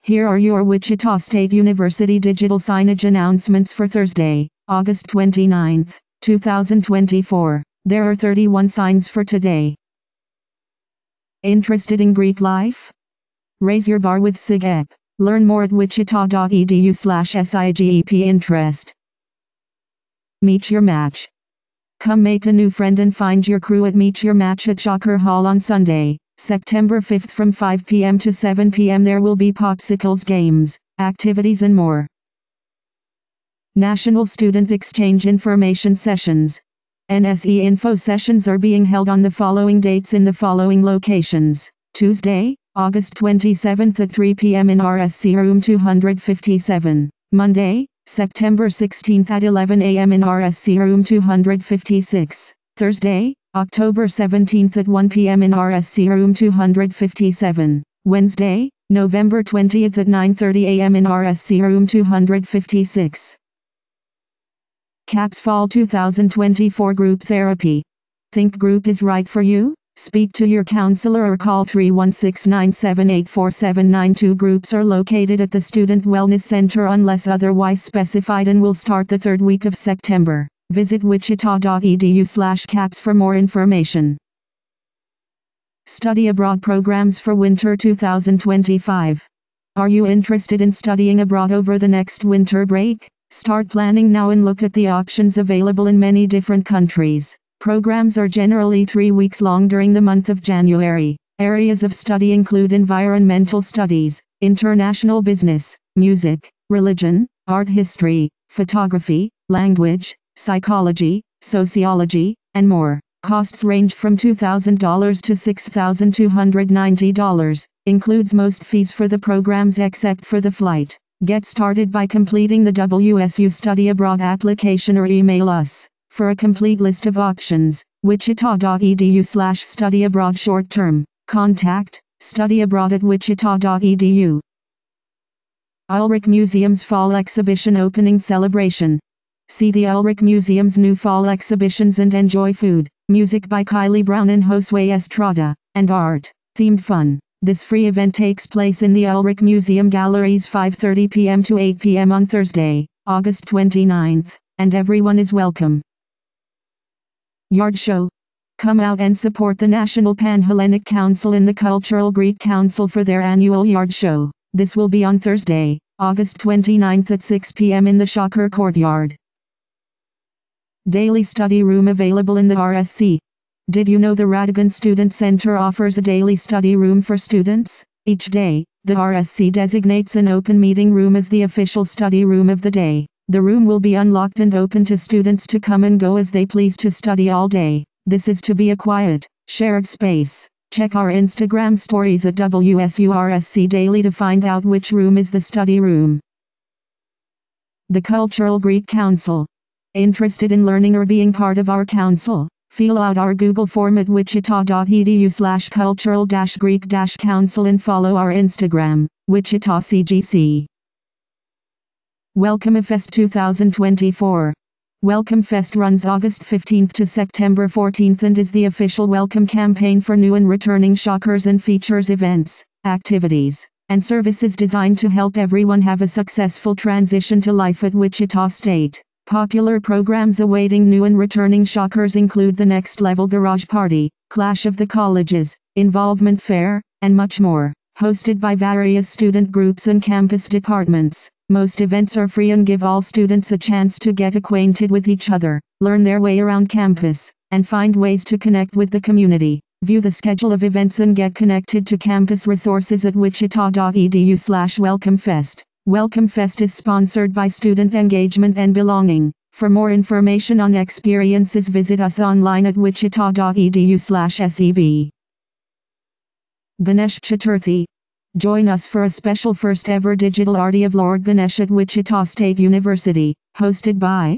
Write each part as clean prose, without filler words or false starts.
Here are your Wichita State University digital signage announcements for Thursday, August 29, 2024. There are 31 signs for today. Interested in Greek life? Raise your bar with SIGEP. Learn more at wichita.edu/SIGEP interest. Meet your match. Come make a new friend and find your crew at Meet Your Match at Shocker Hall on Sunday, September 5th from 5 p.m. to 7 p.m. There will be popsicles, games, activities and more. National Student Exchange Information Sessions. NSE Info Sessions are being held on the following dates in the following locations. Tuesday, August 27th at 3 p.m. in RSC Room 257. Monday, September 16th at 11 a.m. in RSC Room 256. Thursday, October 17th at 1 p.m. in RSC Room 257. Wednesday, November 20th at 9:30 a.m. in RSC Room 256. CAPS Fall 2024 Group Therapy. Think group is right for you? Speak to your counselor or call 316-978-4792. Groups are located at the Student Wellness Center unless otherwise specified and will start the third week of September. Visit wichita.edu/CAPS for more information. Study abroad programs for winter 2025. Are you interested in studying abroad over the next winter break? Start planning now and look at the options available in many different countries. Programs are generally 3 weeks long during the month of January. Areas of study include environmental studies, international business, music, religion, art history, photography, language, psychology, sociology, and more. Costs range from $2,000 to $6,290. Includes most fees for the programs except for the flight. Get started by completing the WSU Study Abroad application or email us. For a complete list of options, wichita.edu/studyabroad short term. Contact studyabroad@wichita.edu. Ulrich Museum's Fall Exhibition Opening Celebration. See the Ulrich Museum's new fall exhibitions and enjoy food, music by Kylie Brown and Josue Estrada, and art-themed fun. This free event takes place in the Ulrich Museum Galleries 5:30 p.m. to 8 p.m. on Thursday, August 29th, and everyone is welcome. Yard Show. Come out and support the National Pan-Hellenic Council and the Cultural Greek Council for their annual Yard Show. This will be on Thursday, August 29th at 6 p.m. in the Shocker Courtyard. Daily study room available in the RSC. Did you know the Radigan Student Center offers a daily study room for students? Each day, the RSC designates an open meeting room as the official study room of the day. The room will be unlocked and open to students to come and go as they please to study all day. This is to be a quiet, shared space. Check our Instagram stories at WSURSC Daily to find out which room is the study room. The Cultural Greek Council. Interested in learning or being part of our council? Fill out our Google form at wichita.edu/cultural-greek-council and follow our Instagram, Wichita CGC. Welcome Fest 2024. Welcome Fest runs August 15th to September 14th and is the official welcome campaign for new and returning Shockers and features events, activities, and services designed to help everyone have a successful transition to life at Wichita State. Popular programs awaiting new and returning Shockers include the Next Level Garage Party, Clash of the Colleges, Involvement Fair, and much more. Hosted by various student groups and campus departments. Most events are free and give all students a chance to get acquainted with each other, learn their way around campus, and find ways to connect with the community. View the schedule of events and get connected to campus resources at wichita.edu/welcomefest. Welcome Fest is sponsored by Student Engagement and Belonging. For more information on experiences, visit us online at wichita.edu/SEB. Ganesh Chaturthi. Join us for a special first ever digital Aarti of Lord Ganesh at Wichita State University, hosted by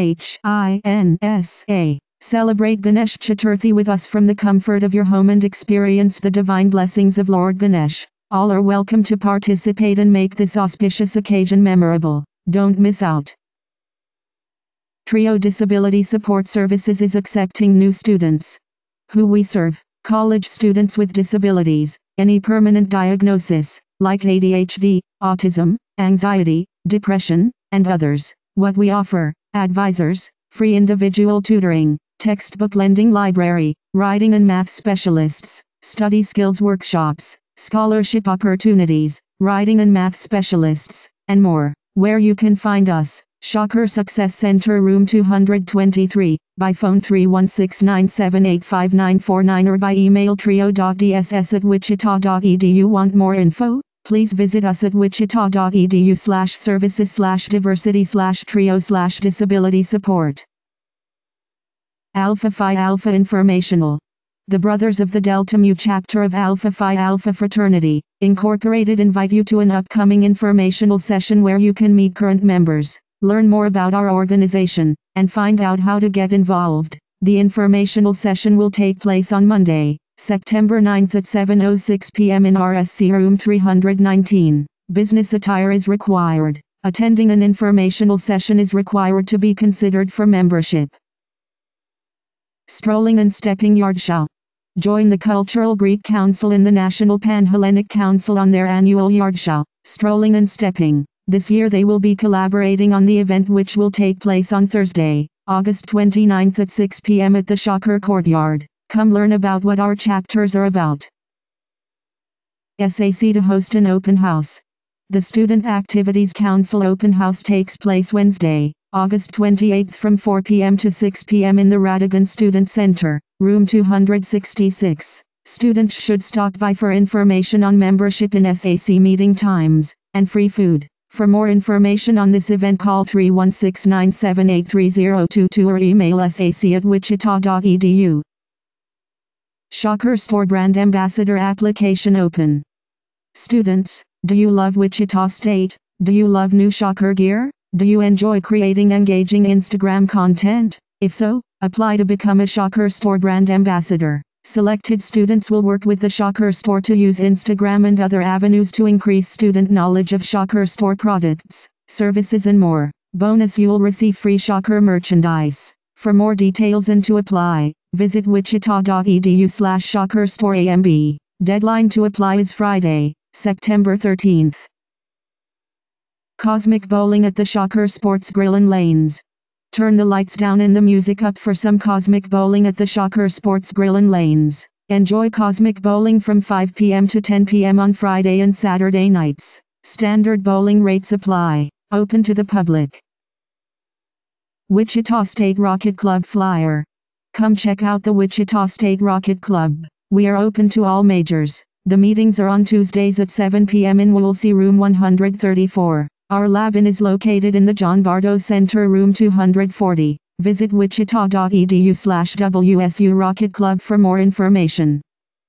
AHINSA. Celebrate Ganesh Chaturthi with us from the comfort of your home and experience the divine blessings of Lord Ganesh. All are welcome to participate and make this auspicious occasion memorable. Don't miss out. Trio Disability Support Services is accepting new students. Who we serve: college students with disabilities, any permanent diagnosis, like ADHD, autism, anxiety, depression, and others. What we offer: advisors, free individual tutoring, textbook lending library, writing and math specialists, study skills workshops, scholarship opportunities, writing and math specialists, and more. Where you can find us: Shocker Success Center, room 223, by phone 316-978-5949 or by email trio.dss@wichita.edu. Want more info? Please visit us at wichita.edu/services/diversity/trio/disability support. Alpha Phi Alpha Informational. The Brothers of the Delta Mu chapter of Alpha Phi Alpha Fraternity, Incorporated invite you to an upcoming informational session where you can meet current members, learn more about our organization, and find out how to get involved. The informational session will take place on Monday, September 9th at 7:06 p.m. in RSC room 319. Business attire is required. Attending an informational session is required to be considered for membership. Strolling and Stepping Yard Show. Join the Cultural Greek Council and the National Pan-Hellenic Council on their annual yard show, Strolling and Stepping. This year they will be collaborating on the event, which will take place on Thursday, August 29th at 6 p.m. at the Shocker Courtyard. Come learn about what our chapters are about. SAC to host an open house. The Student Activities Council open house takes place Wednesday, August 28th from 4 p.m. to 6 p.m. in the Radigan Student Center, room 266. Students should stop by for information on membership in SAC meeting times, and free food. For more information on this event, call 316-978-3022 or email sac@wichita.edu. Shocker Store Brand Ambassador application open. Students, do you love Wichita State? Do you love new Shocker gear? Do you enjoy creating engaging Instagram content? If so, apply to become a Shocker Store Brand Ambassador. Selected students will work with the Shocker Store to use Instagram and other avenues to increase student knowledge of Shocker Store products, services and more. Bonus: you will receive free Shocker merchandise. For more details and to apply, visit wichita.edu/shockerstoreamb. Deadline to apply is Friday, September 13th. Cosmic Bowling at the Shocker Sports Grill and Lanes. Turn the lights down and the music up for some Cosmic Bowling at the Shocker Sports Grill and Lanes. Enjoy Cosmic Bowling from 5 p.m. to 10 p.m. on Friday and Saturday nights. Standard bowling rates apply. Open to the public. Wichita State Rocket Club flyer. Come check out the Wichita State Rocket Club. We are open to all majors. The meetings are on Tuesdays at 7 p.m. in Woolsey room 134. Our lab-in is located in the John Bardo Center room 240. Visit wichita.edu/WSU Rocket Club for more information.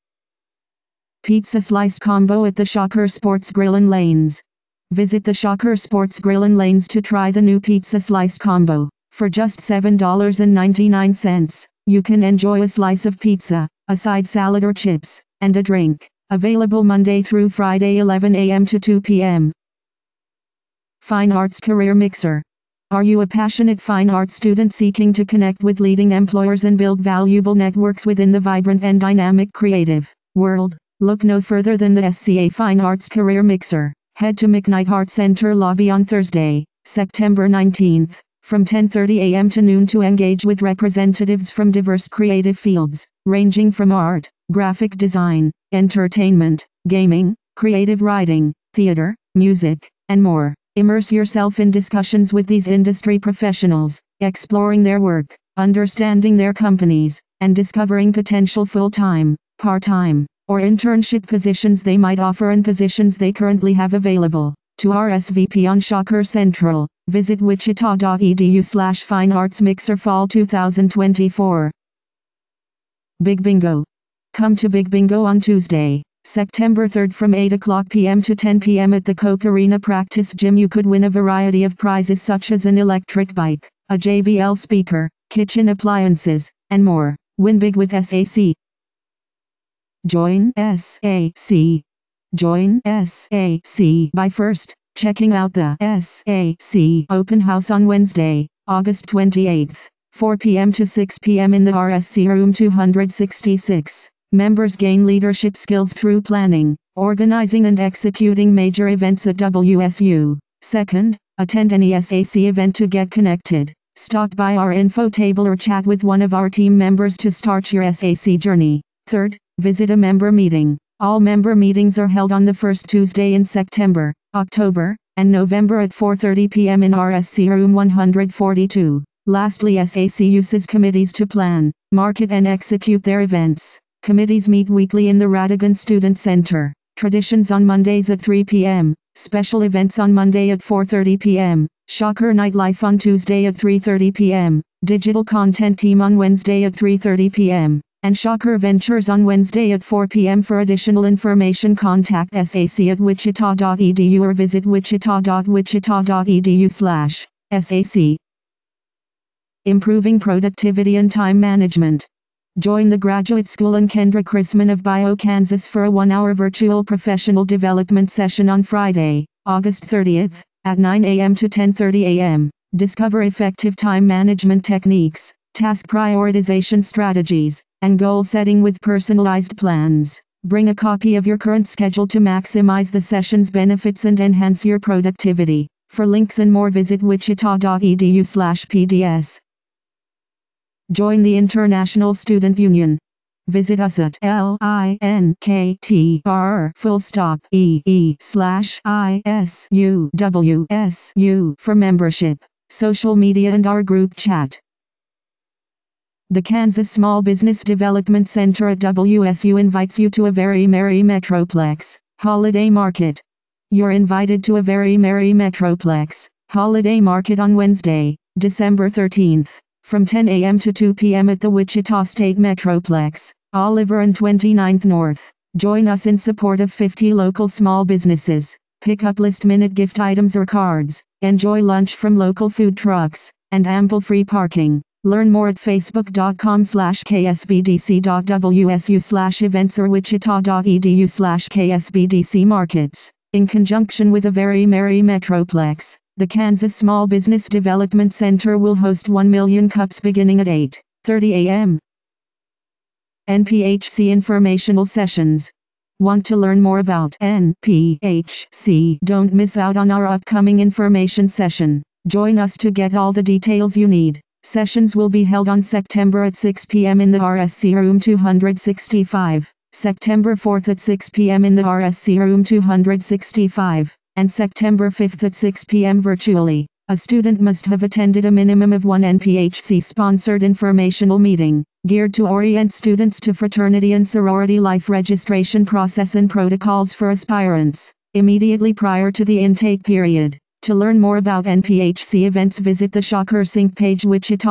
Pizza Slice Combo at the Shocker Sports Grill and Lanes. Visit the Shocker Sports Grill and Lanes to try the new Pizza Slice Combo. For just $7.99, you can enjoy a slice of pizza, a side salad or chips, and a drink. Available Monday through Friday 11 a.m. to 2 p.m. Fine Arts Career Mixer. Are you a passionate fine arts student seeking to connect with leading employers and build valuable networks within the vibrant and dynamic creative world? Look no further than the SCA Fine Arts Career Mixer. Head to McKnight Art Center lobby on Thursday, September 19th, from 10:30 a.m. to noon to engage with representatives from diverse creative fields, ranging from art, graphic design, entertainment, gaming, creative writing, theater, music, and more. Immerse yourself in discussions with these industry professionals, exploring their work, understanding their companies, and discovering potential full-time, part-time, or internship positions they might offer and positions they currently have available. To RSVP on Shocker Central, visit wichita.edu/Fine Arts Mixer Fall 2024. Big Bingo. Come to Big Bingo on Tuesday, September 3rd from 8 o'clock p.m. to 10 p.m. at the Coke Arena Practice Gym. You could win a variety of prizes such as an electric bike, a JBL speaker, kitchen appliances, and more. Win big with SAC. Join SAC. Join SAC by first checking out the SAC Open House on Wednesday, August 28th, 4 p.m. to 6 p.m. in the RSC room 266. Members gain leadership skills through planning, Organizing and executing major events at WSU. Second, attend any SAC event to get connected. Stop by our info table or chat with one of our team members to start your SAC journey. Third, visit a member meeting. All member meetings are held on the first Tuesday in September, October, and November at 4:30 p.m. in RSC Room 142. Lastly, SAC uses committees to plan, market and execute their events. Committees meet weekly in the Radigan Student Center. Traditions on Mondays at 3 p.m. Special events on Monday at 4:30 p.m. Shocker Nightlife on Tuesday at 3:30 p.m. Digital Content Team on Wednesday at 3:30 p.m. And Shocker Ventures on Wednesday at 4 p.m. For additional information, contact sac@wichita.edu or visit wichita.wichita.edu/sac. Improving productivity and time management. Join the Graduate School and Kendra Chrisman of BioKansas for a 1-hour virtual professional development session on Friday, August 30th, at 9 a.m. to 10:30 a.m. Discover effective time management techniques, task prioritization strategies, and goal setting with personalized plans. Bring a copy of your current schedule to maximize the session's benefits and enhance your productivity. For links and more, visit wichita.edu/pds. Join the International Student Union. Visit us at linktr.ee/ISUWSU for membership, social media and our group chat. The Kansas Small Business Development Center at WSU invites you to a very merry Metroplex holiday market. You're invited to a very merry Metroplex holiday market on Wednesday, December 13th, from 10 a.m. to 2 p.m. at the Wichita State Metroplex, Oliver and 29th North. Join us in support of 50 local small businesses. Pick up last-minute gift items or cards. Enjoy lunch from local food trucks, and ample free parking. Learn more at facebook.com/ksbdc.wsu/events or wichita.edu/ksbdc-markets. In conjunction with a very merry Metroplex, the Kansas Small Business Development Center will host 1 million cups beginning at 8:30 a.m. NPHC informational sessions. Want to learn more about NPHC? Don't miss out on our upcoming information session. Join us to get all the details you need. Sessions will be held on September at 6 p.m. in the RSC Room 265, September 4th at 6 p.m. in the RSC Room 265, and September 5th at 6 p.m. virtually. A student must have attended a minimum of one NPHC-sponsored informational meeting, geared to orient students to fraternity and sorority life registration process and protocols for aspirants, immediately prior to the intake period. To learn more about NPHC events, visit the Shocker Sync page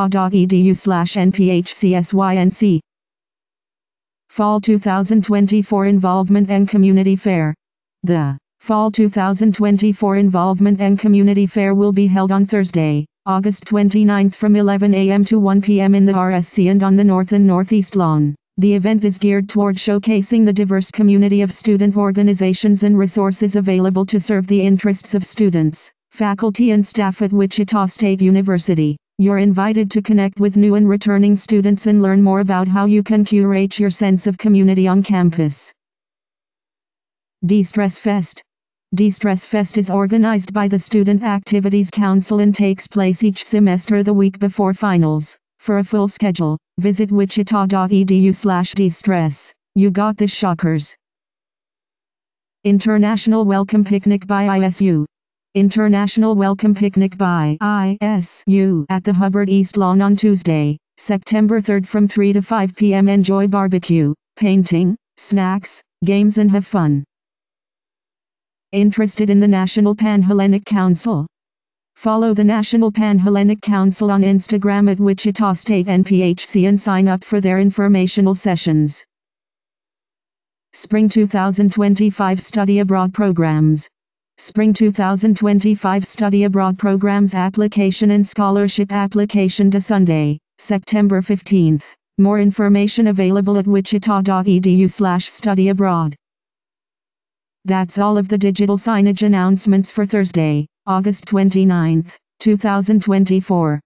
wichita.edu/NPHCSYNC. Fall 2024 Involvement and Community Fair. The Fall 2024 Involvement and Community Fair will be held on Thursday, August 29th from 11 a.m. to 1 p.m. in the RSC and on the North and Northeast Lawn. The event is geared toward showcasing the diverse community of student organizations and resources available to serve the interests of students, faculty and staff at Wichita State University. You're invited to connect with new and returning students and learn more about how you can curate your sense of community on campus. De-Stress Fest. De-Stress Fest is organized by the Student Activities Council and takes place each semester the week before finals. For a full schedule, visit wichita.edu/destress. You got this, Shockers. International Welcome Picnic by ISU. International Welcome Picnic by ISU at the Hubbard East Lawn on Tuesday, September 3rd from 3 to 5 p.m. Enjoy barbecue, painting, snacks, games and have fun. Interested in the National Pan-Hellenic Council? Follow the National Pan-Hellenic Council on Instagram at Wichita State NPHC and sign up for their informational sessions. Spring 2025 Study Abroad Programs. Spring 2025 Study Abroad Programs application and scholarship application to Sunday, September 15th. More information available at wichita.edu/studyabroad. That's all of the digital signage announcements for Thursday, August 29th, 2024.